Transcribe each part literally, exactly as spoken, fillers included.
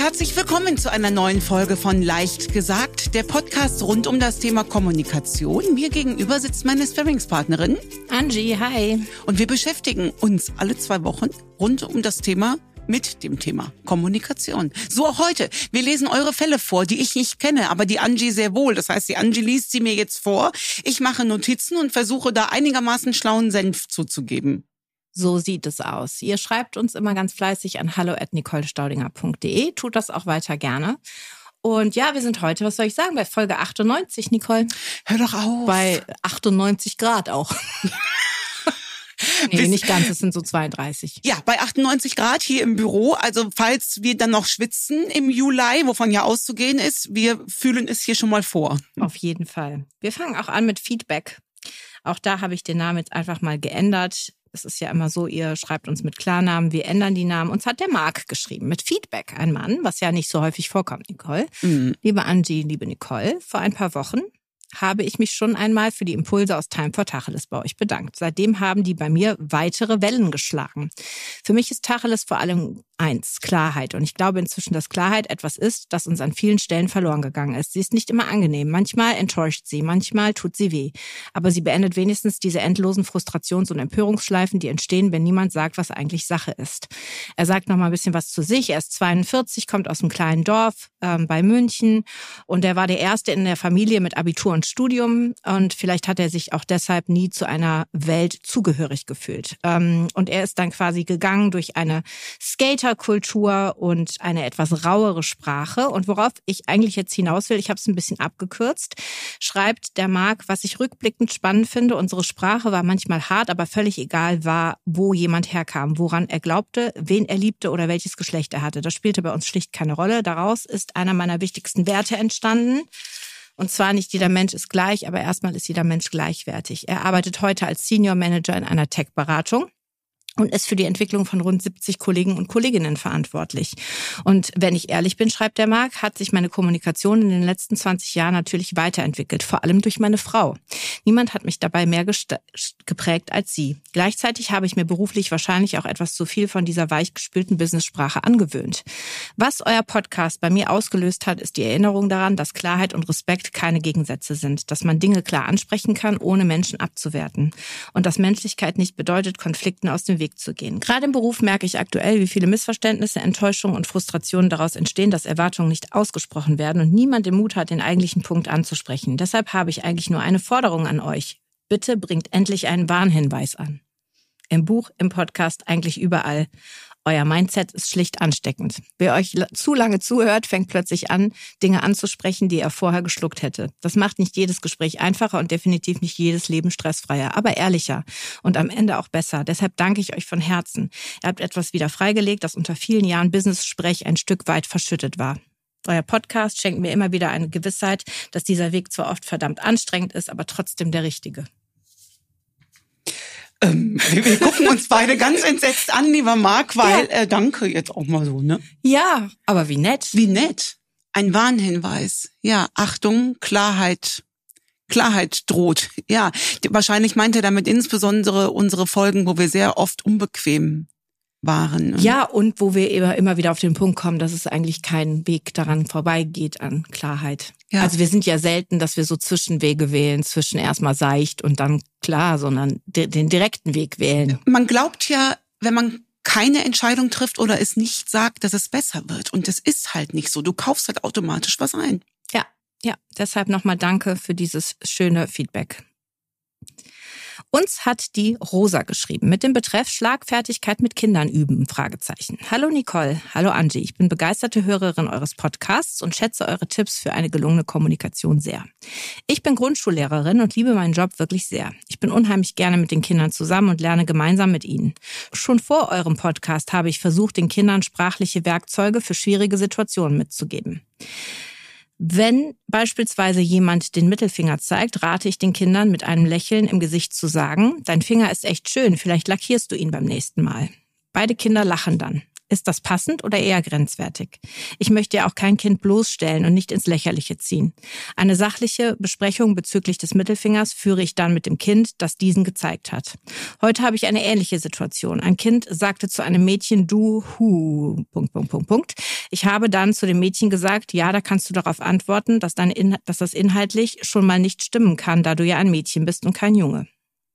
herzlich willkommen zu einer neuen Folge von Leicht gesagt, der Podcast rund um das Thema Kommunikation. Mir gegenüber sitzt meine Sparringspartnerin Angie, hi. Und wir beschäftigen uns alle zwei Wochen rund um das Thema mit dem Thema Kommunikation. So auch heute. Wir lesen eure Fälle vor, die ich nicht kenne, aber die Angie sehr wohl. Das heißt, die Angie liest sie mir jetzt vor. Ich mache Notizen und versuche da einigermaßen schlauen Senf zuzugeben. So sieht es aus. Ihr schreibt uns immer ganz fleißig an hallo at nicole staudinger punkt de. Tut das auch weiter gerne. Und ja, wir sind heute, was soll ich sagen, bei Folge achtundneunzig, Nicole. Hör doch auf. Bei achtundneunzig Grad auch. Nee, nicht ganz, es sind so zweiunddreißig. Ja, bei achtundneunzig Grad hier im Büro. Also falls wir dann noch schwitzen im Juli, wovon ja auszugehen ist, wir fühlen es hier schon mal vor. Auf jeden Fall. Wir fangen auch an mit Feedback. Auch da habe ich den Namen jetzt einfach mal geändert. Es ist ja immer so, ihr schreibt uns mit Klarnamen, wir ändern die Namen. Uns hat der Marc geschrieben mit Feedback, ein Mann, was ja nicht so häufig vorkommt, Nicole. Mhm. Liebe Angie, liebe Nicole, vor ein paar Wochen habe ich mich schon einmal für die Impulse aus Time for Tacheles bei euch bedankt. Seitdem haben die bei mir weitere Wellen geschlagen. Für mich ist Tacheles vor allem eins, Klarheit. Und ich glaube inzwischen, dass Klarheit etwas ist, das uns an vielen Stellen verloren gegangen ist. Sie ist nicht immer angenehm. Manchmal enttäuscht sie, manchmal tut sie weh. Aber sie beendet wenigstens diese endlosen Frustrations- und Empörungsschleifen, die entstehen, wenn niemand sagt, was eigentlich Sache ist. Er sagt noch mal ein bisschen was zu sich. Er ist zweiundvierzig, kommt aus einem kleinen Dorf ähm, bei München. Und er war der Erste in der Familie mit Abitur und Studium. Und vielleicht hat er sich auch deshalb nie zu einer Welt zugehörig gefühlt. Ähm, und er ist dann quasi gegangen durch eine Skater Kultur und eine etwas rauere Sprache. Und worauf ich eigentlich jetzt hinaus will, ich habe es ein bisschen abgekürzt, schreibt der Marc, was ich rückblickend spannend finde, unsere Sprache war manchmal hart, aber völlig egal war, wo jemand herkam, woran er glaubte, wen er liebte oder welches Geschlecht er hatte. Das spielte bei uns schlicht keine Rolle. Daraus ist einer meiner wichtigsten Werte entstanden. Und zwar nicht jeder Mensch ist gleich, aber erstmal ist jeder Mensch gleichwertig. Er arbeitet heute als Senior Manager in einer Tech-Beratung und ist für die Entwicklung von rund siebzig Kollegen und Kolleginnen verantwortlich. Und wenn ich ehrlich bin, schreibt der Marc, hat sich meine Kommunikation in den letzten zwanzig Jahren natürlich weiterentwickelt, vor allem durch meine Frau. Niemand hat mich dabei mehr gest- geprägt als sie. Gleichzeitig habe ich mir beruflich wahrscheinlich auch etwas zu viel von dieser weichgespülten Business-Sprache angewöhnt. Was euer Podcast bei mir ausgelöst hat, ist die Erinnerung daran, dass Klarheit und Respekt keine Gegensätze sind, dass man Dinge klar ansprechen kann, ohne Menschen abzuwerten. Und dass Menschlichkeit nicht bedeutet, Konflikten aus dem Weg zu gehen. Gerade im Beruf merke ich aktuell, wie viele Missverständnisse, Enttäuschungen und Frustrationen daraus entstehen, dass Erwartungen nicht ausgesprochen werden und niemand den Mut hat, den eigentlichen Punkt anzusprechen. Deshalb habe ich eigentlich nur eine Forderung an euch. Bitte bringt endlich einen Warnhinweis an. Im Buch, im Podcast, eigentlich überall. Euer Mindset ist schlicht ansteckend. Wer euch zu lange zuhört, fängt plötzlich an, Dinge anzusprechen, die er vorher geschluckt hätte. Das macht nicht jedes Gespräch einfacher und definitiv nicht jedes Leben stressfreier, aber ehrlicher und am Ende auch besser. Deshalb danke ich euch von Herzen. Ihr habt etwas wieder freigelegt, das unter vielen Jahren Business-Sprech ein Stück weit verschüttet war. Euer Podcast schenkt mir immer wieder eine Gewissheit, dass dieser Weg zwar oft verdammt anstrengend ist, aber trotzdem der richtige. Ähm, wir, wir gucken uns beide ganz entsetzt an, lieber Marc, weil, ja. äh, danke jetzt auch mal so, ne? Ja, aber wie nett. Wie nett. Ein Warnhinweis. Ja, Achtung, Klarheit. Klarheit droht. Ja, wahrscheinlich meint er damit insbesondere unsere Folgen, wo wir sehr oft unbequem waren. Ja, und wo wir immer, immer wieder auf den Punkt kommen, dass es eigentlich kein Weg daran vorbeigeht an Klarheit. Ja. Also wir sind ja selten, dass wir so Zwischenwege wählen, zwischen erstmal seicht und dann klar, sondern den direkten Weg wählen. Man glaubt ja, wenn man keine Entscheidung trifft oder es nicht sagt, dass es besser wird. Und das ist halt nicht so. Du kaufst halt automatisch was ein. Ja, ja. Deshalb nochmal danke für dieses schöne Feedback. Uns hat die Rosa geschrieben mit dem Betreff Schlagfertigkeit mit Kindern üben, Fragezeichen. Hallo Nicole, hallo Angie, ich bin begeisterte Hörerin eures Podcasts und schätze eure Tipps für eine gelungene Kommunikation sehr. Ich bin Grundschullehrerin und liebe meinen Job wirklich sehr. Ich bin unheimlich gerne mit den Kindern zusammen und lerne gemeinsam mit ihnen. Schon vor eurem Podcast habe ich versucht, den Kindern sprachliche Werkzeuge für schwierige Situationen mitzugeben. Wenn beispielsweise jemand den Mittelfinger zeigt, rate ich den Kindern mit einem Lächeln im Gesicht zu sagen, dein Finger ist echt schön, vielleicht lackierst du ihn beim nächsten Mal. Beide Kinder lachen dann. Ist das passend oder eher grenzwertig? Ich möchte ja auch kein Kind bloßstellen und nicht ins Lächerliche ziehen. Eine sachliche Besprechung bezüglich des Mittelfingers führe ich dann mit dem Kind, das diesen gezeigt hat. Heute habe ich eine ähnliche Situation. Ein Kind sagte zu einem Mädchen, du, hu, Punkt, Punkt, Punkt, Punkt. Ich habe dann zu dem Mädchen gesagt, ja, da kannst du darauf antworten, dass, deine In- dass das inhaltlich schon mal nicht stimmen kann, da du ja ein Mädchen bist und kein Junge.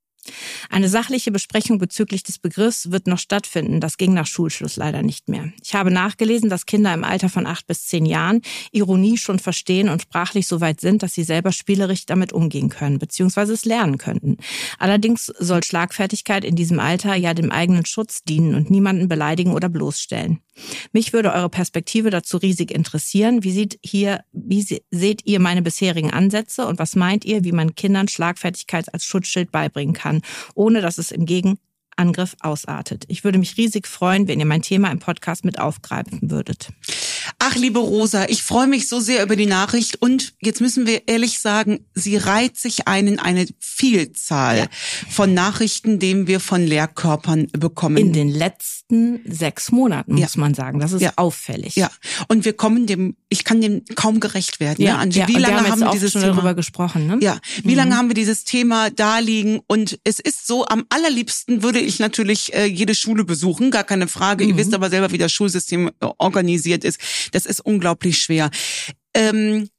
Eine sachliche Besprechung bezüglich des Begriffs wird noch stattfinden. Das ging nach Schulschluss leider nicht mehr. Ich habe nachgelesen, dass Kinder im Alter von acht bis zehn Jahren Ironie schon verstehen und sprachlich so weit sind, dass sie selber spielerisch damit umgehen können, beziehungsweise es lernen könnten. Allerdings soll Schlagfertigkeit in diesem Alter ja dem eigenen Schutz dienen und niemanden beleidigen oder bloßstellen. Mich würde eure Perspektive dazu riesig interessieren. Wie sieht hier, wie seht ihr meine bisherigen Ansätze und was meint ihr, wie man Kindern Schlagfertigkeit als Schutzschild beibringen kann, ohne dass es im Gegenangriff ausartet? Ich würde mich riesig freuen, wenn ihr mein Thema im Podcast mit aufgreifen würdet. Ach, liebe Rosa, ich freue mich so sehr über die Nachricht und jetzt müssen wir ehrlich sagen, sie reiht sich ein in eine Vielzahl ja. von Nachrichten, die wir von Lehrkörpern bekommen. In den letzten sechs Monaten, muss ja. man sagen. Das ist ja. auffällig. Ja, und wir kommen dem, ich kann dem kaum gerecht werden. Ja, ne, Angie? ja. Wie und lange wir haben, haben jetzt wir dieses schon Thema darüber gesprochen? Ne? Ja, wie mhm. lange haben wir dieses Thema da liegen? Und es ist so, am allerliebsten würde ich natürlich äh, jede Schule besuchen, gar keine Frage. Mhm. Ihr wisst aber selber, wie das Schulsystem äh, organisiert ist. Das ist unglaublich schwer. Ähm,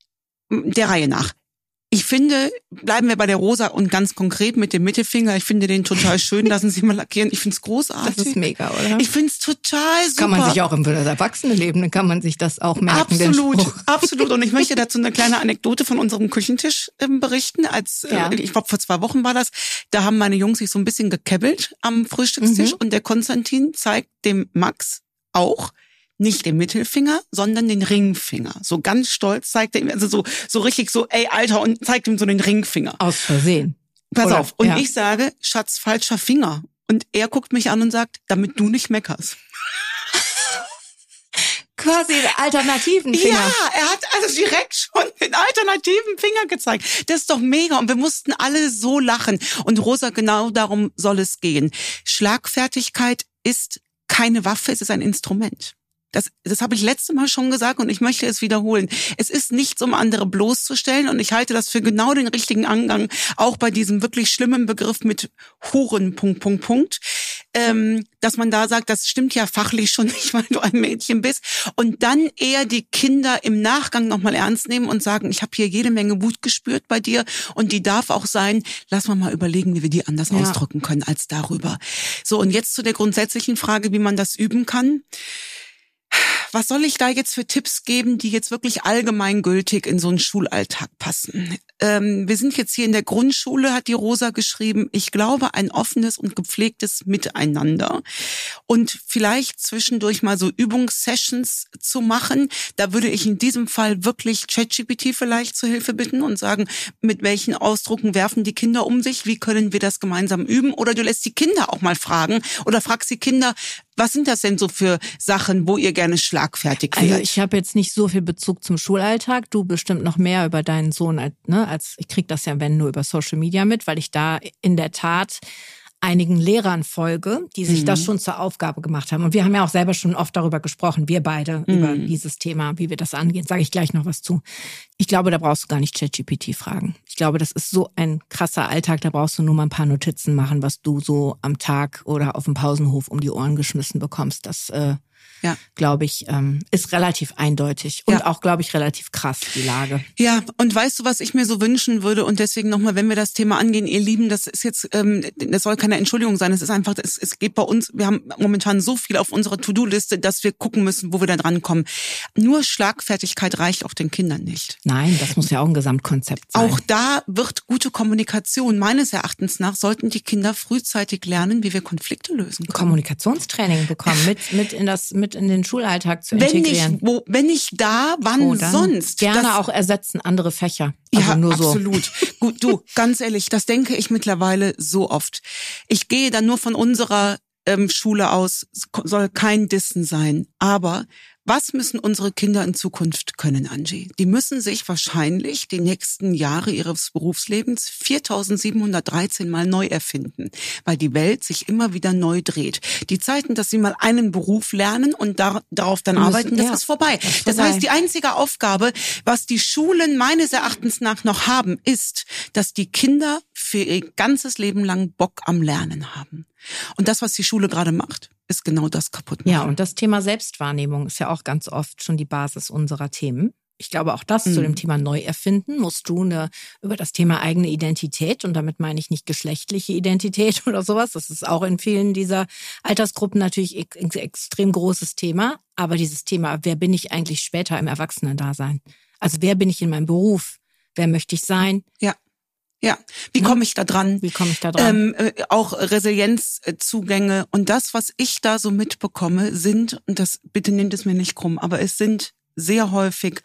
der Reihe nach. Ich finde, bleiben wir bei der Rosa und ganz konkret mit dem Mittelfinger. Ich finde den total schön. Lassen Sie mal lackieren. Ich finde es großartig. Das ist mega, oder? Ich finde es total super. Kann man sich auch im Erwachsenenleben, dann kann man sich das auch merken. Absolut, absolut. Und ich möchte dazu eine kleine Anekdote von unserem Küchentisch ähm, berichten. Als ja. äh, ich glaube vor zwei Wochen war das. Da haben meine Jungs sich so ein bisschen gekebbelt am Frühstückstisch mhm. und der Konstantin zeigt dem Max auch nicht den Mittelfinger, sondern den Ringfinger. So ganz stolz zeigt er ihm, also so so richtig so, ey, Alter, und zeigt ihm so den Ringfinger. Aus Versehen. Pass Oder, auf. Und ja. ich sage, Schatz, falscher Finger. Und er guckt mich an und sagt, damit du nicht meckerst. Quasi den alternativen Finger. Ja, er hat also direkt schon den alternativen Finger gezeigt. Das ist doch mega. Und wir mussten alle so lachen. Und Rosa, genau darum soll es gehen. Schlagfertigkeit ist keine Waffe, es ist ein Instrument. Das, das habe ich letzte Mal schon gesagt und ich möchte es wiederholen. Es ist nichts, um andere bloßzustellen und ich halte das für genau den richtigen Angang, auch bei diesem wirklich schlimmen Begriff mit Huren, Punkt, Punkt, Punkt, ähm, dass man da sagt, das stimmt ja fachlich schon nicht, weil du ein Mädchen bist und dann eher die Kinder im Nachgang nochmal ernst nehmen und sagen, ich habe hier jede Menge Wut gespürt bei dir und die darf auch sein, lass mal mal überlegen, wie wir die anders ja. ausdrücken können als darüber. So, und jetzt zu der grundsätzlichen Frage, wie man das üben kann. Was soll ich da jetzt für Tipps geben, die jetzt wirklich allgemeingültig in so einen Schulalltag passen? Ähm, wir sind jetzt hier in der Grundschule, hat die Rosa geschrieben. Ich glaube, ein offenes und gepflegtes Miteinander. Und vielleicht zwischendurch mal so Übungssessions zu machen. Da würde ich in diesem Fall wirklich ChatGPT vielleicht zur Hilfe bitten und sagen, mit welchen Ausdrucken werfen die Kinder um sich? Wie können wir das gemeinsam üben? Oder du lässt die Kinder auch mal fragen oder fragst die Kinder, was sind das denn so für Sachen, wo ihr gerne schlagfertig werdet? Also ich habe jetzt nicht so viel Bezug zum Schulalltag. Du bestimmt noch mehr über deinen Sohn, als, ne, als ich krieg das ja, wenn, nur über Social Media mit, weil ich da in der Tat einigen Lehrern folge, die sich mhm. das schon zur Aufgabe gemacht haben. Und wir haben ja auch selber schon oft darüber gesprochen, wir beide, mhm. über dieses Thema, wie wir das angehen. Sage ich gleich noch was zu. Ich glaube, da brauchst du gar nicht ChatGPT fragen. Ich glaube, das ist so ein krasser Alltag, da brauchst du nur mal ein paar Notizen machen, was du so am Tag oder auf dem Pausenhof um die Ohren geschmissen bekommst. Das äh, ja. glaube ich, ähm, ist relativ eindeutig und ja. auch, glaube ich, relativ krass, die Lage. Ja, und weißt du, was ich mir so wünschen würde? Und deswegen nochmal, wenn wir das Thema angehen, ihr Lieben, das ist jetzt, ähm, das soll keine Entschuldigung sein, es ist einfach, es, es geht bei uns, wir haben momentan so viel auf unserer To-Do-Liste, dass wir gucken müssen, wo wir da dran kommen. Nur Schlagfertigkeit reicht auch den Kindern nicht. Nein, das muss ja auch ein Gesamtkonzept sein. Auch da wird gute Kommunikation, meines Erachtens nach, sollten die Kinder frühzeitig lernen, wie wir Konflikte lösen können. Kommunikationstraining bekommen, mit, mit in das, mit in den Schulalltag zu wenn integrieren. Nicht, wo, wenn nicht da, wann oh, sonst? Gerne das, auch ersetzen andere Fächer. Also ja, nur absolut. So. Gut, du, ganz ehrlich, das denke ich mittlerweile so oft. Ich gehe dann nur von unserer ähm, Schule aus, soll kein Dissen sein, aber Was müssen unsere Kinder in Zukunft können, Angie? Die müssen sich wahrscheinlich die nächsten Jahre ihres Berufslebens viertausendsiebenhundertdreizehn Mal neu erfinden, weil die Welt sich immer wieder neu dreht. Die Zeiten, dass sie mal einen Beruf lernen und da, darauf dann müssen, arbeiten, das, ja, ist vorbei. das ist vorbei. Das heißt, die einzige Aufgabe, was die Schulen meines Erachtens nach noch haben, ist, dass die Kinder für ihr ganzes Leben lang Bock am Lernen haben. Und das, was die Schule gerade macht, ist genau das kaputt machen. Ja, und das Thema Selbstwahrnehmung ist ja auch ganz oft schon die Basis unserer Themen. Ich glaube, auch das mhm. zu dem Thema Neuerfinden musst du eine, über das Thema eigene Identität, und damit meine ich nicht geschlechtliche Identität oder sowas, das ist auch in vielen dieser Altersgruppen natürlich ein extrem großes Thema, aber dieses Thema, wer bin ich eigentlich später im Erwachsenendasein? Also wer bin ich in meinem Beruf? Wer möchte ich sein? Ja. Ja, wie komme ich da dran? Wie komme ich da dran? Ähm, äh, auch Resilienzzugänge. Und das, was ich da so mitbekomme, sind, und das bitte nehmt es mir nicht krumm, aber es sind sehr häufig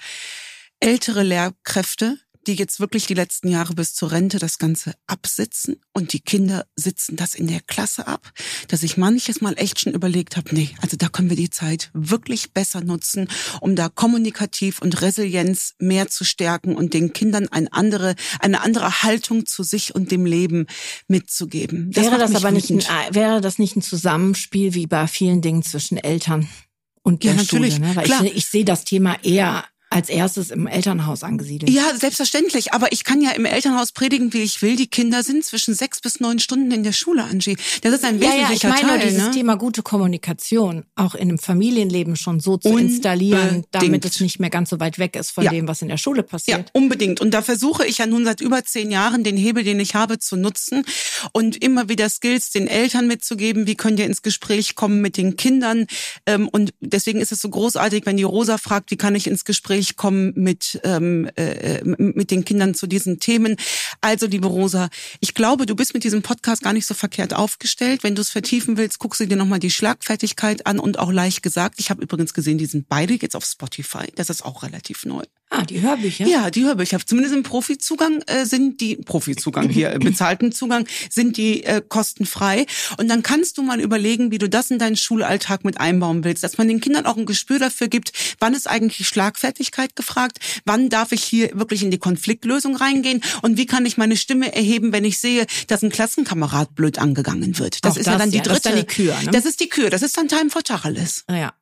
ältere Lehrkräfte, die jetzt wirklich die letzten Jahre bis zur Rente das Ganze absitzen, und die Kinder sitzen das in der Klasse ab, dass ich manches Mal echt schon überlegt habe, nee, also da können wir die Zeit wirklich besser nutzen, um da kommunikativ und Resilienz mehr zu stärken und den Kindern eine andere, eine andere Haltung zu sich und dem Leben mitzugeben. Das wäre das aber nicht ein, wäre das nicht ein Zusammenspiel wie bei vielen Dingen zwischen Eltern und der ja, natürlich. Schule? Ne? Weil Klar. ich, ich sehe das Thema eher als erstes im Elternhaus angesiedelt. Ja, selbstverständlich. Aber ich kann ja im Elternhaus predigen, wie ich will. Die Kinder sind zwischen sechs bis neun Stunden in der Schule, Angie. Das ist ein wesentlicher Teil. Ja, ja, ich meine Teil, dieses ne? Thema gute Kommunikation auch in einem Familienleben schon so zu unbedingt installieren, damit es nicht mehr ganz so weit weg ist von ja. dem, was in der Schule passiert. Ja, unbedingt. Und da versuche ich ja nun seit über zehn Jahren, den Hebel, den ich habe, zu nutzen und immer wieder Skills den Eltern mitzugeben. Wie könnt ihr ins Gespräch kommen mit den Kindern? Und deswegen ist es so großartig, wenn die Rosa fragt, wie kann ich ins Gespräch kommen mit Ähm, äh, mit den Kindern zu diesen Themen. Also, liebe Rosa, ich glaube, du bist mit diesem Podcast gar nicht so verkehrt aufgestellt. Wenn du es vertiefen willst, guckst du dir nochmal die Schlagfertigkeit an, und auch leicht gesagt. Ich habe übrigens gesehen, die sind beide jetzt auf Spotify. Das ist auch relativ neu. Ah, die Hörbücher? Ja, die Hörbücher. Zumindest im Profizugang äh, sind die, Profizugang hier, bezahlten Zugang, sind die äh, kostenfrei. Und dann kannst du mal überlegen, wie du das in deinen Schulalltag mit einbauen willst. Dass man den Kindern auch ein Gespür dafür gibt, wann ist eigentlich Schlagfertigkeit gefragt, wann darf ich hier wirklich in die Konfliktlösung reingehen und wie kann ich meine Stimme erheben, wenn ich sehe, dass ein Klassenkamerad blöd angegangen wird. Das auch ist das, ja dann die ja, dritte. Das ist dann die Kür, ne? Das ist die Kür, das ist dann Time for Tacheles. Ja.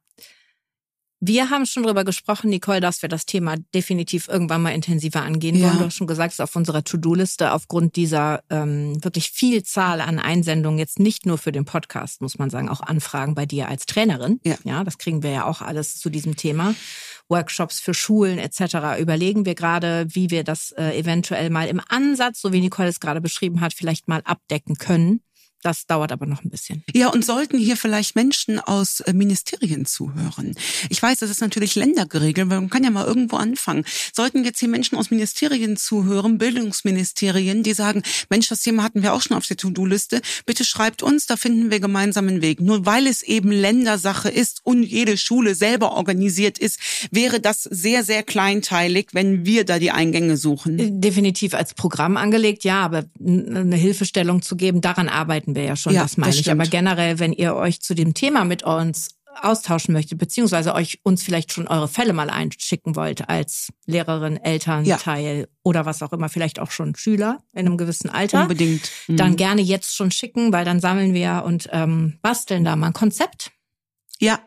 Wir haben schon drüber gesprochen, Nicole, dass wir das Thema definitiv irgendwann mal intensiver angehen wollen. Ja. Du hast schon gesagt, es ist auf unserer To-Do-Liste aufgrund dieser ähm, wirklich Vielzahl an Einsendungen, jetzt nicht nur für den Podcast, muss man sagen, auch Anfragen bei dir als Trainerin. Ja, ja, das kriegen wir ja auch alles zu diesem Thema. Workshops für Schulen et cetera. Überlegen wir gerade, wie wir das äh, eventuell mal im Ansatz, so wie Nicole es gerade beschrieben hat, vielleicht mal abdecken können. Das dauert aber noch ein bisschen. Ja, und sollten hier vielleicht Menschen aus Ministerien zuhören. Ich weiß, das ist natürlich ländergeregelt, man kann ja mal irgendwo anfangen. Sollten jetzt hier Menschen aus Ministerien zuhören, Bildungsministerien, die sagen, Mensch, das Thema hatten wir auch schon auf der To-Do-Liste, bitte schreibt uns, da finden wir gemeinsam einen Weg. Nur weil es eben Ländersache ist und jede Schule selber organisiert ist, wäre das sehr, sehr kleinteilig, wenn wir da die Eingänge suchen. Definitiv als Programm angelegt, ja, aber eine Hilfestellung zu geben, daran arbeiten wir ja schon, ja, das meine das ich. Aber generell, wenn ihr euch zu dem Thema mit uns austauschen möchtet, beziehungsweise euch uns vielleicht schon eure Fälle mal einschicken wollt als Lehrerin, Elternteil ja. oder was auch immer, vielleicht auch schon Schüler in einem gewissen Alter. Unbedingt. Mhm. Dann gerne jetzt schon schicken, weil dann sammeln wir und ähm, basteln da mal ein Konzept. Ja.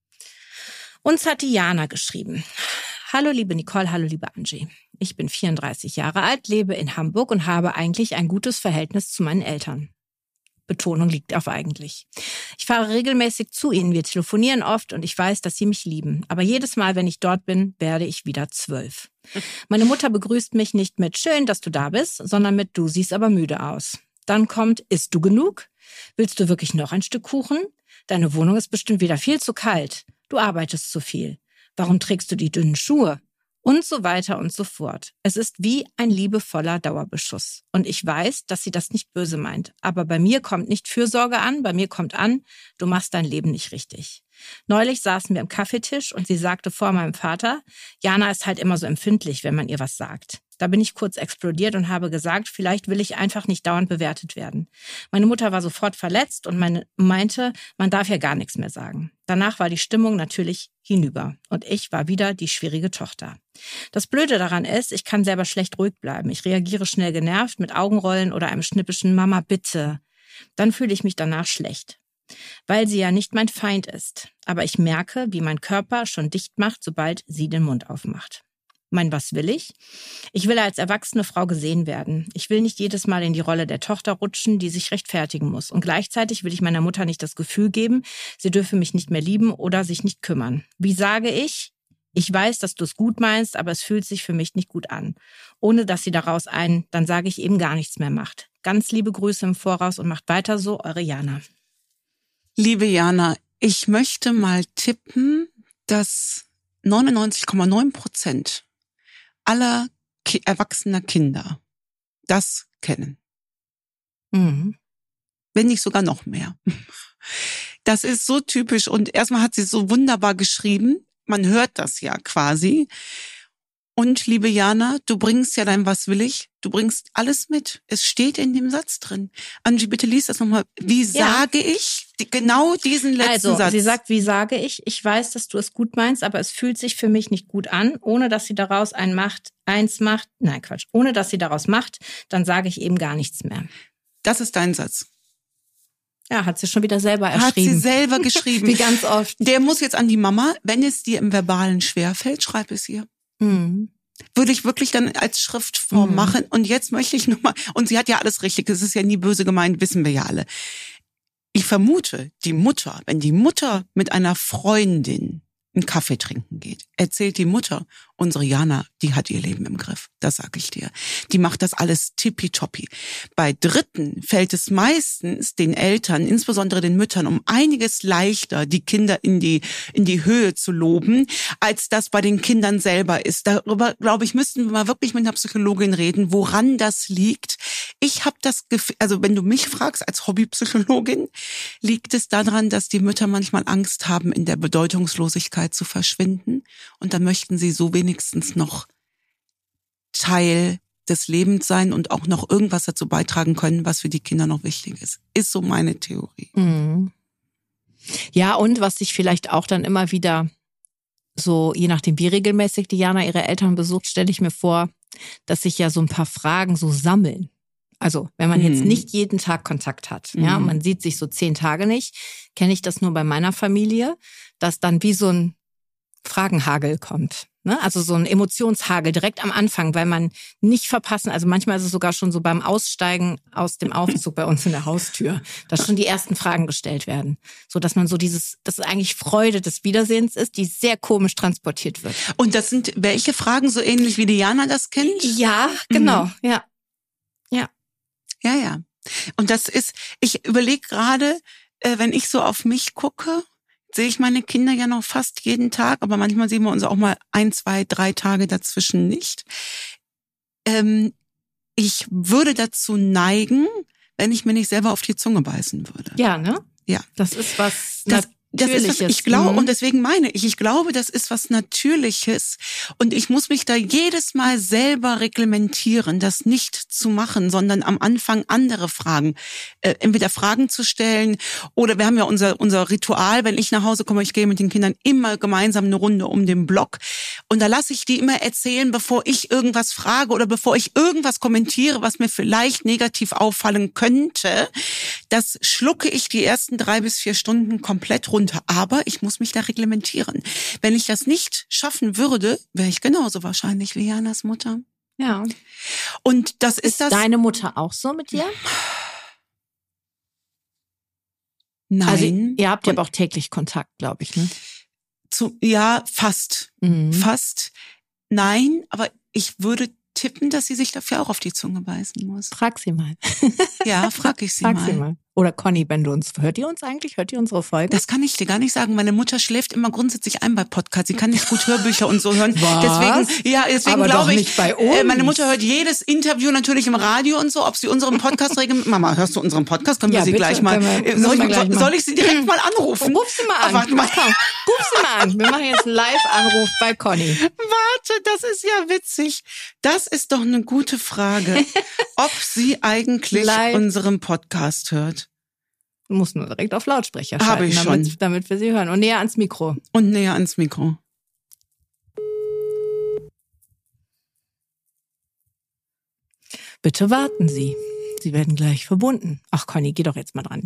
Uns hat die Jana geschrieben. Hallo liebe Nicole, hallo liebe Angie. Ich bin vierunddreißig Jahre alt, lebe in Hamburg und habe eigentlich ein gutes Verhältnis zu meinen Eltern. Betonung liegt auf eigentlich. Ich fahre regelmäßig zu ihnen, wir telefonieren oft und ich weiß, dass sie mich lieben. Aber jedes Mal, wenn ich dort bin, werde ich wieder zwölf. Meine Mutter begrüßt mich nicht mit schön, dass du da bist, sondern mit du siehst aber müde aus. Dann kommt, isst du genug? Willst du wirklich noch ein Stück Kuchen? Deine Wohnung ist bestimmt wieder viel zu kalt. Du arbeitest zu viel. Warum trägst du die dünnen Schuhe? Und so weiter und so fort. Es ist wie ein liebevoller Dauerbeschuss. Und ich weiß, dass sie das nicht böse meint. Aber bei mir kommt nicht Fürsorge an, bei mir kommt an, du machst dein Leben nicht richtig. Neulich saßen wir am Kaffeetisch und sie sagte vor meinem Vater, Jana ist halt immer so empfindlich, wenn man ihr was sagt. Da bin ich kurz explodiert und habe gesagt, vielleicht will ich einfach nicht dauernd bewertet werden. Meine Mutter war sofort verletzt und meine, meinte, man darf ja gar nichts mehr sagen. Danach war die Stimmung natürlich hinüber und ich war wieder die schwierige Tochter. Das Blöde daran ist, ich kann selber schlecht ruhig bleiben. Ich reagiere schnell genervt mit Augenrollen oder einem schnippischen Mama, bitte. Dann fühle ich mich danach schlecht, weil sie ja nicht mein Feind ist. Aber ich merke, wie mein Körper schon dicht macht, sobald sie den Mund aufmacht. Mein was will ich? Ich will als erwachsene Frau gesehen werden. Ich will nicht jedes Mal in die Rolle der Tochter rutschen, die sich rechtfertigen muss. Und gleichzeitig will ich meiner Mutter nicht das Gefühl geben, sie dürfe mich nicht mehr lieben oder sich nicht kümmern. Wie sage ich? Ich weiß, dass du es gut meinst, aber es fühlt sich für mich nicht gut an. Ohne dass sie daraus ein, dann sage ich eben gar nichts mehr macht. Ganz liebe Grüße im Voraus und macht weiter so, eure Jana. Liebe Jana, ich möchte mal tippen, dass neunundneunzig Komma neun Prozent aller Ki- erwachsener Kinder das kennen. Mhm. Wenn nicht sogar noch mehr. Das ist so typisch und erstmal hat sie so wunderbar geschrieben. Man hört das ja quasi. Und liebe Jana, du bringst ja dein Was will ich, du bringst alles mit. Es steht in dem Satz drin. Angie, bitte lies das nochmal. Wie Ja. sage ich die, genau diesen letzten Also, Satz? sie sagt, wie sage ich? Ich weiß, dass du es gut meinst, aber es fühlt sich für mich nicht gut an, ohne dass sie daraus ein macht, eins macht. Nein, Quatsch. Ohne dass sie daraus macht, dann sage ich eben gar nichts mehr. Das ist dein Satz. Ja, hat sie schon wieder selber Hat sie erschrieben. selber geschrieben. Wie ganz oft. Der muss jetzt an die Mama, wenn es dir im Verbalen schwerfällt, schreib es ihr. Mhm. Würde ich wirklich dann als Schriftform Mhm. machen. Und jetzt möchte ich nochmal, und sie hat ja alles richtig, es ist ja nie böse gemeint, wissen wir ja alle. Ich vermute, die Mutter, wenn die Mutter mit einer Freundin einen Kaffee trinken geht, erzählt die Mutter, unsere Jana, die hat ihr Leben im Griff. Das sag ich dir. Die macht das alles tippitoppi. Bei Dritten fällt es meistens den Eltern, insbesondere den Müttern, um einiges leichter, die Kinder in die in die Höhe zu loben, als das bei den Kindern selber ist. Darüber, glaube ich, müssten wir mal wirklich mit einer Psychologin reden, woran das liegt. Ich habe das Gefühl, also wenn du mich fragst als Hobbypsychologin, liegt es daran, dass die Mütter manchmal Angst haben, in der Bedeutungslosigkeit zu verschwinden. Und dann möchten sie so wenigstens noch Teil des Lebens sein und auch noch irgendwas dazu beitragen können, was für die Kinder noch wichtig ist. Ist so meine Theorie. Mhm. Ja, und was sich vielleicht auch dann immer wieder so, je nachdem wie regelmäßig die Jana ihre Eltern besucht, stelle ich mir vor, dass sich ja so ein paar Fragen so sammeln. Also wenn man Mhm. jetzt nicht jeden Tag Kontakt hat, ja, Mhm. man sieht sich so zehn Tage nicht, kenne ich das nur bei meiner Familie, dass dann wie so ein Fragenhagel kommt. Ne? Also so ein Emotionshagel direkt am Anfang, weil man nicht verpassen, also manchmal ist es sogar schon so beim Aussteigen aus dem Aufzug bei uns in der Haustür, dass schon die ersten Fragen gestellt werden. So dass man so dieses, das ist eigentlich Freude des Wiedersehens ist, die sehr komisch transportiert wird. Und das sind welche Fragen, so ähnlich wie die Jana das kennt? Ja, genau, ja. Ja. Ja, ja. Und das ist, ich überlege gerade, äh, wenn ich so auf mich gucke, sehe ich meine Kinder ja noch fast jeden Tag, aber manchmal sehen wir uns auch mal ein, zwei, drei Tage dazwischen nicht. Ähm, ich würde dazu neigen, wenn ich mir nicht selber auf die Zunge beißen würde. Ja, ne? Ja. Das ist was Das, das ist was, Natürliches. ich glaube, Mhm. und deswegen meine ich, ich glaube, das ist was Natürliches. Und ich muss mich da jedes Mal selber reglementieren, das nicht zu machen, sondern am Anfang andere Fragen, äh, entweder Fragen zu stellen oder wir haben ja unser, unser Ritual, wenn ich nach Hause komme, ich gehe mit den Kindern immer gemeinsam eine Runde um den Block. Und da lasse ich die immer erzählen, bevor ich irgendwas frage oder bevor ich irgendwas kommentiere, was mir vielleicht negativ auffallen könnte. Das schlucke ich die ersten drei bis vier Stunden komplett runter. Aber ich muss mich da reglementieren. Wenn ich das nicht schaffen würde, wäre ich genauso wahrscheinlich wie Janas Mutter. Ja. Und das ist, Ist das. deine Mutter auch so mit dir? Nein. Also ihr habt ja Und aber auch täglich Kontakt, glaube ich, ne? zu, ja, fast. Mhm. Fast. Nein, aber ich würde tippen, dass sie sich dafür auch auf die Zunge beißen muss. Frag sie mal. Ja, frag ich sie Frag mal. sie mal. Oder Conny, wenn du uns, hört ihr uns eigentlich? Hört ihr unsere Folgen? Das kann ich dir gar nicht sagen. Meine Mutter schläft immer grundsätzlich ein bei Podcasts. Sie kann nicht gut Hörbücher und so hören. Was? Deswegen, ja, deswegen Aber glaube doch ich, nicht bei uns. Äh, meine Mutter hört jedes Interview natürlich im Radio und so, ob sie unseren Podcast regeln. Mama, hörst du unseren Podcast? Können wir Ja, sie bitte, gleich mal, können wir- soll, müssen wir ich, gleich soll, mal. soll ich sie direkt mal anrufen? Ruf sie mal an. Ach, warte mal. Komm, ruf sie mal an. Wir machen jetzt einen Live-Anruf bei Conny. Warte, das ist ja witzig. Das ist doch eine gute Frage, ob sie eigentlich Live. unseren Podcast hört. Du musst nur direkt auf Lautsprecher Habe schalten, ich damit, schon. damit wir sie hören. Und näher ans Mikro. Und näher ans Mikro. Bitte warten Sie. Sie werden gleich verbunden. Ach, Conny, geh doch jetzt mal dran.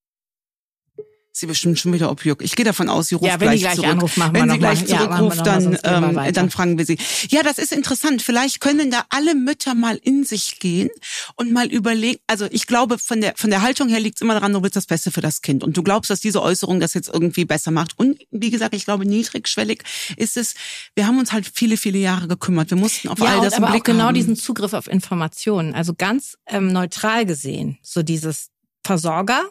Sie bestimmt schon wieder ob Jürg. Ich gehe davon aus, sie ruft Ja, wenn die gleich gleich zurück. anruft, machen wir wenn noch sie gleich mal. Ja, zurückruft, machen wir noch mal, dann, sonst gehen wir ähm, weiter. dann fragen wir sie. Ja, das ist interessant. Vielleicht können da alle Mütter mal in sich gehen und mal überlegen. Also ich glaube, von der von der Haltung her liegt es immer daran, du willst das Beste für das Kind. Und du glaubst, dass diese Äußerung das jetzt irgendwie besser macht. Und wie gesagt, ich glaube, niedrigschwellig ist es, wir haben uns halt viele, viele Jahre gekümmert. Wir mussten auf Ja, all und das im aber Blick auch genau haben. diesen Zugriff auf Informationen. Also ganz ähm, neutral gesehen, so dieses Versorger,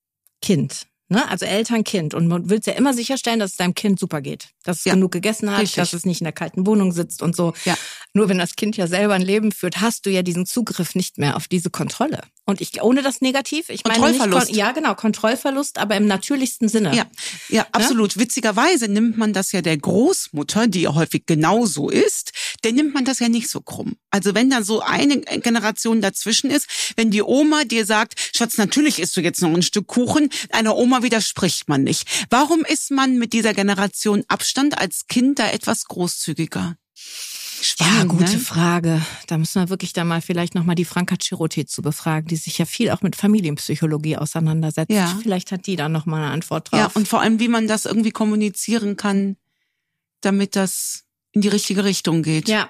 Kind. Ne? Also Eltern, Kind. Und man will ja immer sicherstellen, dass es deinem Kind super geht. Dass es Ja, genug gegessen hat, richtig. dass es nicht in der kalten Wohnung sitzt und so. Ja. Nur wenn das Kind ja selber ein Leben führt, hast du ja diesen Zugriff nicht mehr auf diese Kontrolle. Und ich ohne das negativ, ich meine nicht Kontrollverlust. Kon- ja genau, Kontrollverlust, aber im natürlichsten Sinne. Ja, ja, absolut. Witzigerweise nimmt man das ja der Großmutter, die ja häufig genauso ist, der nimmt man das ja nicht so krumm. Also wenn da so eine Generation dazwischen ist, wenn die Oma dir sagt, Schatz, natürlich isst du jetzt noch ein Stück Kuchen, einer Oma widerspricht man nicht. Warum ist man mit dieser Generation Abstand als Kind da etwas großzügiger? Spannend, Ja, gute ne? Frage. Da müssen wir wirklich dann mal vielleicht nochmal die Franka Chirote zu befragen, die sich ja viel auch mit Familienpsychologie auseinandersetzt. Ja. Vielleicht hat die da nochmal eine Antwort drauf. Ja, und vor allem, wie man das irgendwie kommunizieren kann, damit das in die richtige Richtung geht. ja.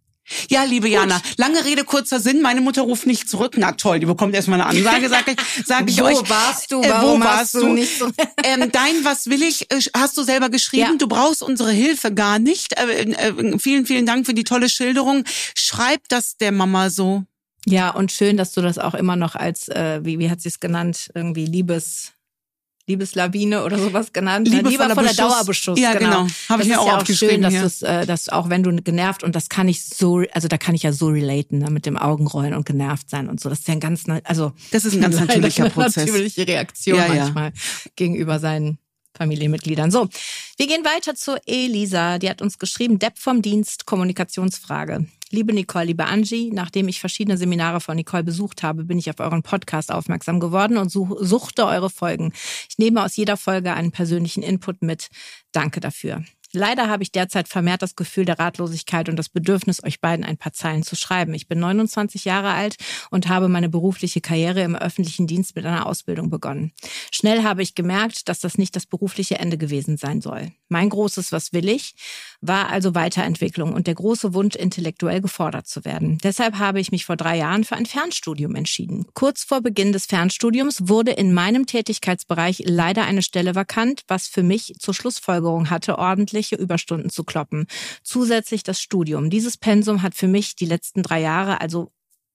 Ja, liebe Jana, lange Rede, kurzer Sinn. Meine Mutter ruft nicht zurück. Na toll, die bekommt erstmal eine Ansage, sag ich, sag ich Wo euch. warst du? Äh, Warum wo hast warst du du? nicht so? Ähm, dein Was will ich, äh, hast du selber geschrieben. Ja. Du brauchst unsere Hilfe gar nicht. Äh, äh, vielen, vielen Dank für die tolle Schilderung. Schreib das der Mama so. Ja, und schön, dass du das auch immer noch als, äh, wie, wie hat sie es genannt, irgendwie Liebes... Liebeslawine oder sowas genannt. Liebevoller Liebevoller Beschuss. Dauerbeschuss. Ja, genau. Habe ich mir das auch ist ja auch aufgeschrieben schön, dass hier. du es, äh, dass auch wenn du genervt, und das kann ich so, also da kann ich ja so relaten, ne, mit dem Augenrollen und genervt sein und so. Das ist ja ein ganz, also Das ist ein ganz natürlicher eine Prozess. natürliche Reaktion Ja, ja. manchmal gegenüber seinen Familienmitgliedern. So, wir gehen weiter zu Elisa. Die hat uns geschrieben, Depp vom Dienst, Kommunikationsfrage. Liebe Nicole, liebe Angie, nachdem ich verschiedene Seminare von Nicole besucht habe, bin ich auf euren Podcast aufmerksam geworden und such, suchte eure Folgen. Ich nehme aus jeder Folge einen persönlichen Input mit. Danke dafür. Leider habe ich derzeit vermehrt das Gefühl der Ratlosigkeit und das Bedürfnis, euch beiden ein paar Zeilen zu schreiben. Ich bin neunundzwanzig Jahre alt und habe meine berufliche Karriere im öffentlichen Dienst mit einer Ausbildung begonnen. Schnell habe ich gemerkt, dass das nicht das berufliche Ende gewesen sein soll. Mein großes Was will ich war also Weiterentwicklung und der große Wunsch, intellektuell gefordert zu werden. Deshalb habe ich mich vor drei Jahren für ein Fernstudium entschieden. Kurz vor Beginn des Fernstudiums wurde in meinem Tätigkeitsbereich leider eine Stelle vakant, was für mich zur Schlussfolgerung hatte, ordentliche Überstunden zu kloppen. Zusätzlich das Studium. Dieses Pensum hat für mich die letzten drei Jahre also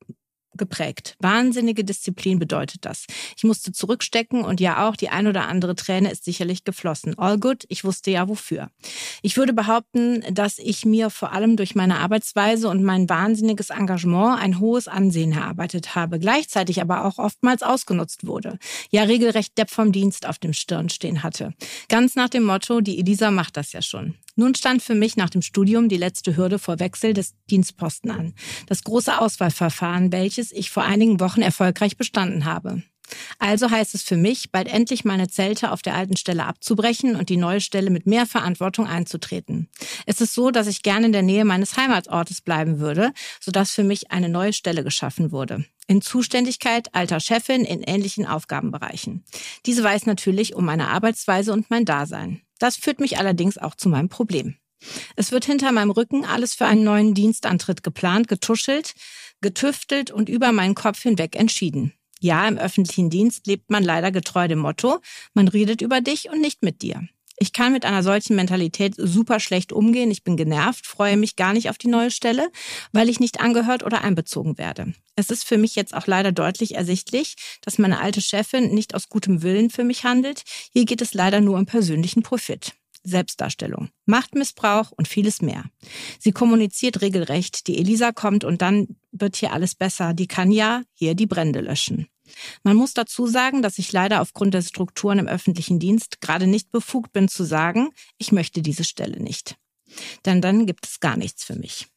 geprägt. Wahnsinnige Disziplin bedeutet das. Ich musste zurückstecken und ja auch die ein oder andere Träne ist sicherlich geflossen. All good, ich wusste ja wofür. Ich würde behaupten, dass ich mir vor allem durch meine Arbeitsweise und mein wahnsinniges Engagement ein hohes Ansehen erarbeitet habe, gleichzeitig aber auch oftmals ausgenutzt wurde. Ja, regelrecht Depp vom Dienst auf dem Stirn stehen hatte. Ganz nach dem Motto, die Elisa macht das ja schon. Nun stand für mich nach dem Studium die letzte Hürde vor Wechsel des Dienstposten an. Das große Auswahlverfahren, welches ich vor einigen Wochen erfolgreich bestanden habe. Also heißt es für mich, bald endlich meine Zelte auf der alten Stelle abzubrechen und die neue Stelle mit mehr Verantwortung einzutreten. Es ist so, dass ich gerne in der Nähe meines Heimatortes bleiben würde, sodass für mich eine neue Stelle geschaffen wurde. In Zuständigkeit alter Chefin in ähnlichen Aufgabenbereichen. Diese weiß natürlich um meine Arbeitsweise und mein Dasein. Das führt mich allerdings auch zu meinem Problem. Es wird hinter meinem Rücken alles für einen neuen Dienstantritt geplant, getuschelt, getüftelt und über meinen Kopf hinweg entschieden. Ja, im öffentlichen Dienst lebt man leider getreu dem Motto, man redet über dich und nicht mit dir. Ich kann mit einer solchen Mentalität super schlecht umgehen. Ich bin genervt, freue mich gar nicht auf die neue Stelle, weil ich nicht angehört oder einbezogen werde. Es ist für mich jetzt auch leider deutlich ersichtlich, dass meine alte Chefin nicht aus gutem Willen für mich handelt. Hier geht es leider nur um persönlichen Profit. Selbstdarstellung, Machtmissbrauch und vieles mehr. Sie kommuniziert regelrecht, die Elisa kommt und dann wird hier alles besser. Die kann ja hier die Brände löschen. Man muss dazu sagen, dass ich leider aufgrund der Strukturen im öffentlichen Dienst gerade nicht befugt bin zu sagen, ich möchte diese Stelle nicht. Denn dann gibt es gar nichts für mich.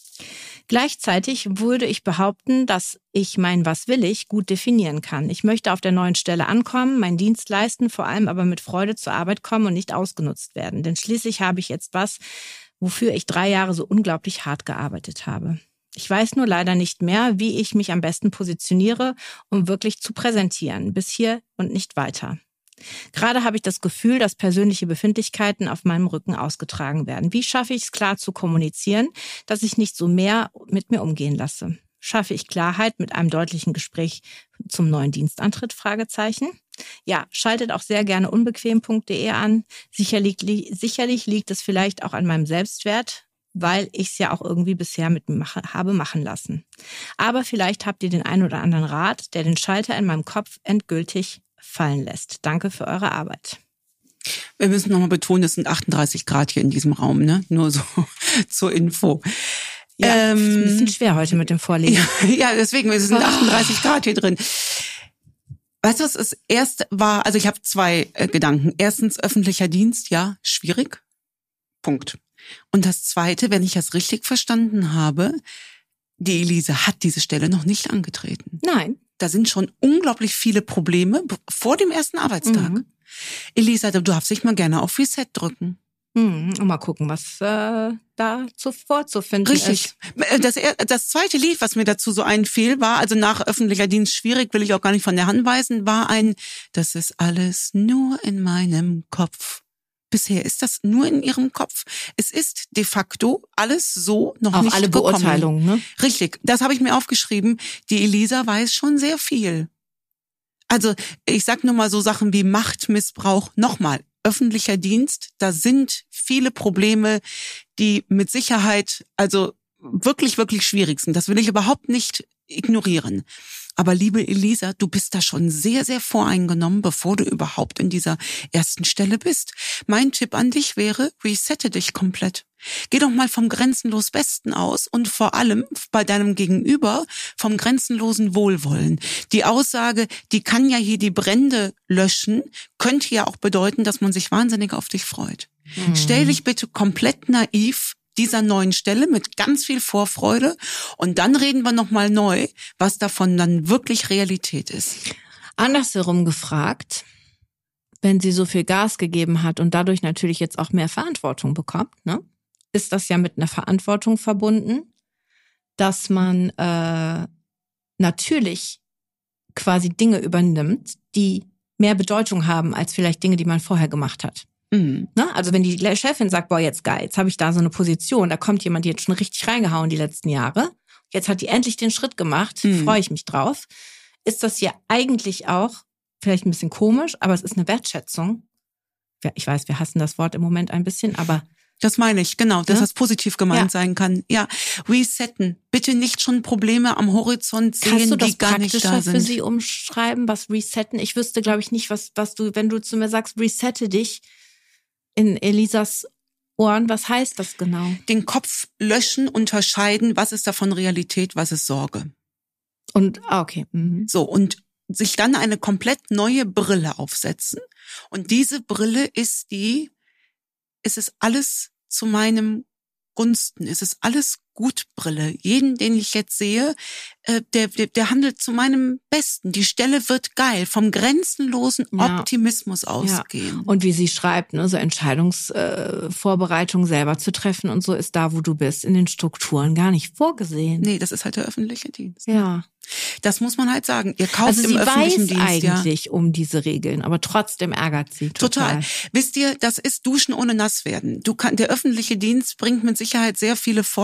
Gleichzeitig würde ich behaupten, dass ich mein Was will ich gut definieren kann. Ich möchte auf der neuen Stelle ankommen, meinen Dienst leisten, vor allem aber mit Freude zur Arbeit kommen und nicht ausgenutzt werden. Denn schließlich habe ich jetzt was, wofür ich drei Jahre so unglaublich hart gearbeitet habe. Ich weiß nur leider nicht mehr, wie ich mich am besten positioniere, um wirklich zu präsentieren. Bis hier und nicht weiter. Gerade habe ich das Gefühl, dass persönliche Befindlichkeiten auf meinem Rücken ausgetragen werden. Wie schaffe ich es klar zu kommunizieren, dass ich nicht so mehr mit mir umgehen lasse? Schaffe ich Klarheit mit einem deutlichen Gespräch zum neuen Dienstantritt? Fragezeichen. Ja, schaltet auch sehr gerne unbequem punkt de an. Sicherlich, sicherlich liegt es vielleicht auch an meinem Selbstwert, weil ich es ja auch irgendwie bisher mit mir mache, habe machen lassen. Aber vielleicht habt ihr den einen oder anderen Rat, der den Schalter in meinem Kopf endgültig fallen lässt. Danke für eure Arbeit. Wir müssen nochmal betonen, es sind achtunddreißig Grad hier in diesem Raum, ne? Nur so zur Info. Ja, ähm, ist ein bisschen schwer heute mit dem Vorlesen. Ja, ja, deswegen, es sind achtunddreißig Grad hier drin. Weißt du, was das erste war? Also ich habe zwei äh, Gedanken. Erstens, öffentlicher Dienst, ja, schwierig. Punkt. Und das Zweite, wenn ich das richtig verstanden habe, die Elise hat diese Stelle noch nicht angetreten. Nein. Da sind schon unglaublich viele Probleme vor dem ersten Arbeitstag. Mhm. Elisa, du darfst dich mal gerne auf Reset drücken. Mhm. Und mal gucken, was äh, da zuvor zu finden Richtig. ist. Das, das zweite Lied, was mir dazu so einfiel, war, also nach öffentlicher Dienst schwierig, will ich auch gar nicht von der Hand weisen, war ein, das ist alles nur in meinem Kopf. Bisher ist das nur in ihrem Kopf. Es ist de facto alles so noch auch nicht alle gekommen. Beurteilungen, ne? Richtig, das habe ich mir aufgeschrieben. Die Elisa weiß schon sehr viel. Also ich sag nur mal so Sachen wie Machtmissbrauch. Nochmal, öffentlicher Dienst, da sind viele Probleme, die mit Sicherheit also wirklich, wirklich schwierig sind. Das will ich überhaupt nicht ignorieren. Aber liebe Elisa, du bist da schon sehr, sehr voreingenommen, bevor du überhaupt in dieser ersten Stelle bist. Mein Tipp an dich wäre, resette dich komplett. Geh doch mal vom grenzenlos Besten aus und vor allem bei deinem Gegenüber vom grenzenlosen Wohlwollen. Die Aussage, die kann ja hier die Brände löschen, könnte ja auch bedeuten, dass man sich wahnsinnig auf dich freut. Mhm. Stell dich bitte komplett naiv dieser neuen Stelle mit ganz viel Vorfreude und dann reden wir nochmal neu, was davon dann wirklich Realität ist. Andersherum gefragt, wenn sie so viel Gas gegeben hat und dadurch natürlich jetzt auch mehr Verantwortung bekommt, ne, ist das ja mit einer Verantwortung verbunden, dass man äh, natürlich quasi Dinge übernimmt, die mehr Bedeutung haben als vielleicht Dinge, die man vorher gemacht hat. Mhm. Ne? Also wenn die Chefin sagt, boah, jetzt geil, jetzt habe ich da so eine Position, da kommt jemand, die hat schon richtig reingehauen die letzten Jahre, jetzt hat die endlich den Schritt gemacht, mhm. freue ich mich drauf, ist das ja eigentlich auch vielleicht ein bisschen komisch, aber es ist eine Wertschätzung. Ich weiß, wir hassen das Wort im Moment ein bisschen, aber das meine ich, genau, dass ja? das positiv gemeint ja. sein kann. Ja, resetten. Bitte nicht schon Probleme am Horizont sehen, die gar nicht da sind. Kannst du das praktischer für Sie umschreiben, was resetten? Ich wüsste, glaube ich, nicht, was, was du, wenn du zu mir sagst, resette dich in Elisas Ohren, was heißt das genau? Den Kopf löschen, unterscheiden, was ist davon Realität, was ist Sorge. Und, ah, okay. Mhm. So, und sich dann eine komplett neue Brille aufsetzen. Und diese Brille ist die, es ist alles zu meinem Gunsten, es ist alles Gutbrille. Jeden, den ich jetzt sehe, äh, der, der, der handelt zu meinem Besten. Die Stelle wird geil, vom grenzenlosen ja. Optimismus ausgehen. Ja. Und wie sie schreibt, ne, so Entscheidungsvorbereitung äh, selber zu treffen und so ist da, wo du bist, in den Strukturen gar nicht vorgesehen. Nee, das ist halt der öffentliche Dienst. Ja. Das muss man halt sagen. Ihr kauft also im öffentlichen Dienst. Sie weiß eigentlich ja. um diese Regeln, aber trotzdem ärgert sie total. Total. Wisst ihr, das ist Duschen ohne nass werden. Du kann, der öffentliche Dienst bringt mit Sicherheit sehr viele Vorteile.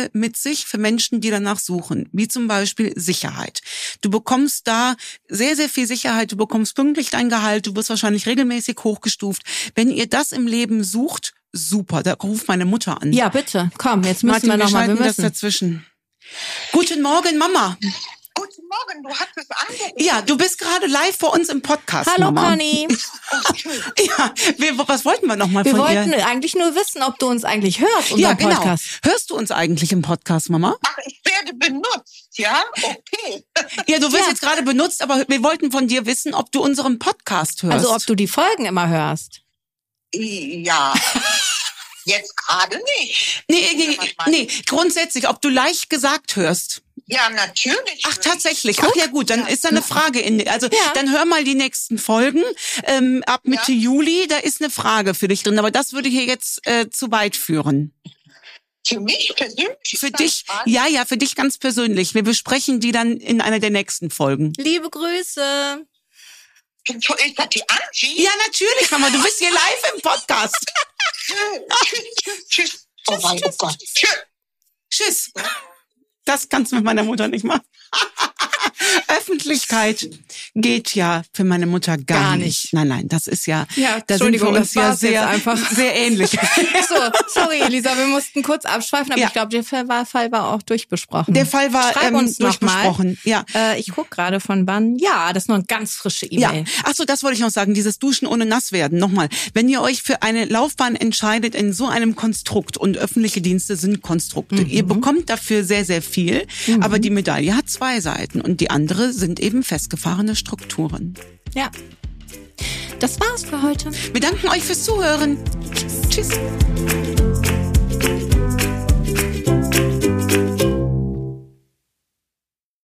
Vorteile mit sich für Menschen, die danach suchen, wie zum Beispiel Sicherheit. Du bekommst da sehr, sehr viel Sicherheit, du bekommst pünktlich dein Gehalt, du wirst wahrscheinlich regelmäßig hochgestuft. Wenn ihr das im Leben sucht, super, da ruft meine Mutter an. Ja, bitte, komm, jetzt müssen Martin, wir noch wir mal, wir schalten das müssen. dazwischen. Guten Morgen, Mama. Guten Morgen, du hattest angerufen. Ja, du bist gerade live vor uns im Podcast, Hallo Mama. Conny. Ja, wir, was wollten wir nochmal Wir von wollten dir? eigentlich nur wissen, ob du uns eigentlich hörst, unseren Ja, genau. Podcast. Hörst du uns eigentlich im Podcast, Mama? Ach, ich werde benutzt, ja? Okay. Ja, du wirst Ja. jetzt gerade benutzt, aber wir wollten von dir wissen, ob du unseren Podcast hörst. Also ob du die Folgen immer hörst. Ja. Jetzt gerade nicht. Nee, nee, nee, grundsätzlich, ob du leicht gesagt hörst. Ja, natürlich. Ach, tatsächlich. Ach ja gut, dann ist da eine Frage in. Also Ja. dann hör mal die nächsten Folgen. Ähm, ab Mitte Ja. Juli, da ist eine Frage für dich drin. Aber das würde hier jetzt äh, zu weit führen. Für mich persönlich. Für ist das dich, Frage. ja, ja, für dich ganz persönlich. Wir besprechen die dann in einer der nächsten Folgen. Liebe Grüße. Ist das die Angie? Ja, natürlich, Mama. Du bist hier live im Podcast. Tschüss, tschüss, tschüss. Oh mein Gott. Tschüss. Tschüss. Das kannst du mit meiner Mutter nicht machen. Öffentlichkeit geht ja für meine Mutter gar, Gar nicht. nicht. Nein, nein, das ist ja, Ja, da sind wir Entschuldigung, uns das ja war's jetzt sehr, einfach. sehr ähnlich. So, sorry Elisa, wir mussten kurz abschweifen, aber Ja. ich glaube, der Fall war, Fall war auch durchbesprochen. Der Fall war Schreib ähm, uns noch durchbesprochen. Ja. Mal. Äh, ich guck gerade von wann. Ja, das ist noch eine ganz frische Ja, E-Mail. ach so, das wollte ich noch sagen, dieses Duschen ohne nass werden. Nochmal, wenn ihr euch für eine Laufbahn entscheidet in so einem Konstrukt, und öffentliche Dienste sind Konstrukte, Mhm. ihr bekommt dafür sehr, sehr viel, aber die Medaille hat zwei Seiten und die andere sind eben festgefahrene Strukturen. Ja. Das war's für heute. Wir danken euch fürs Zuhören. Tschüss. Tschüss.